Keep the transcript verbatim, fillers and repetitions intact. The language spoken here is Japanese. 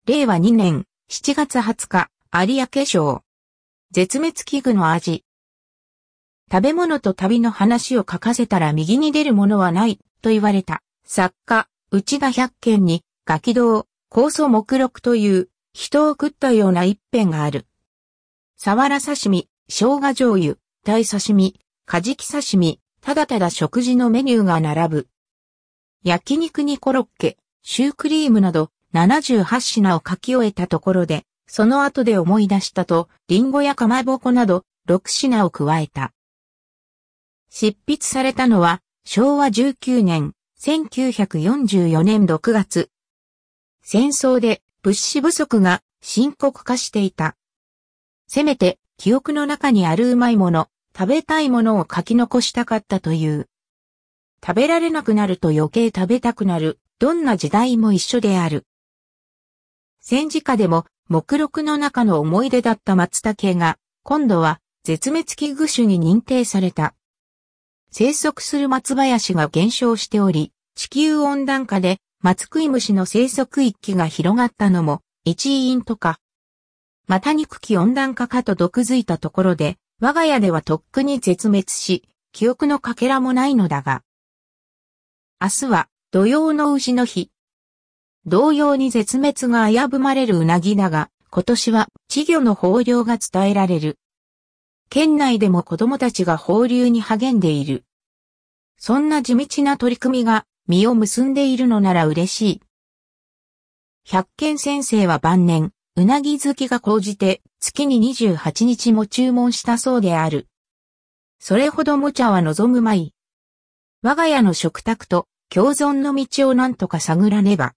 れいわにねんしちがつはつか、有明賞。絶滅危惧の味。食べ物と旅の話を書かせたら右に出るものはない、と言われた、作家、内田百軒に、ガキ道、酵素目録という、人を食ったような一編がある。サワラ刺身、生姜醤油、鯛刺身、カジキ刺身、ただただ食事のメニューが並ぶ。焼肉にコロッケ、シュークリームなどななじゅうはちしなを書き終えたところで、その後で思い出したと、リンゴやかまぼこなどろくしなを加えた。執筆されたのは、しょうわじゅうきゅうねん、せんきゅうひゃくよんじゅうよねんろくがつ。戦争で物資不足が深刻化していた。せめて記憶の中にあるうまいもの、食べたいものを書き残したかったという。食べられなくなると余計食べたくなる、どんな時代も一緒である。戦時下でも目録の中の思い出だった松茸が、今度は絶滅危惧種に認定された。生息する松林が減少しており、地球温暖化で松食い虫の生息域が広がったのも一因とか。また憎き温暖化かと毒づいたところで、我が家ではとっくに絶滅し、記憶のかけらもないのだが。明日は土用の丑の日。同様に絶滅が危ぶまれるうなぎだが、今年は稚魚の豊漁が伝えられる。県内でも子供たちが放流に励んでいる。そんな地道な取り組みが実を結んでいるのなら嬉しい。百軒先生は晩年、うなぎ好きが高じて月ににじゅうはちにちも注文したそうである。それほどもちゃは望むまい。我が家の食卓と共存の道を何とか探らねば。